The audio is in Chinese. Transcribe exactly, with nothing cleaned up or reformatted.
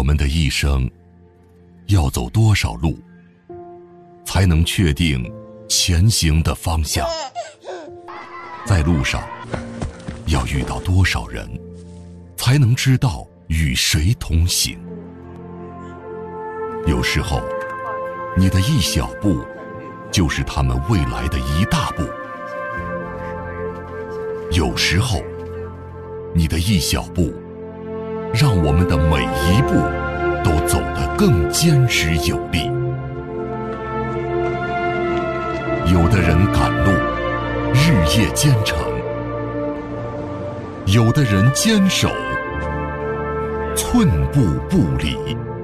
我们的一生要走多少路，才能确定前行的方向？在路上要遇到多少人，才能知道与谁同行？有时候，你的一小步，就是他们未来的一大步；有时候，你的一小步，让我们的每一步都走得更坚实有力。有的人赶路，日夜兼程；有的人坚守，寸步不离。